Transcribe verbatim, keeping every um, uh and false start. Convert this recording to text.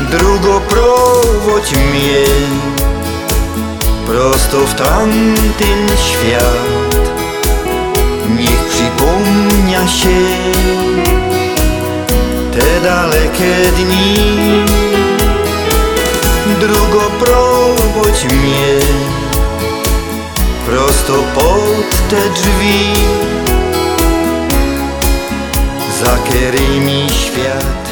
Drugo prowadź mnie prosto w tamten świat. Niech przypomnia się te dalekie dni. Drugo prowadź mnie prosto pod te drzwi, za którymi świat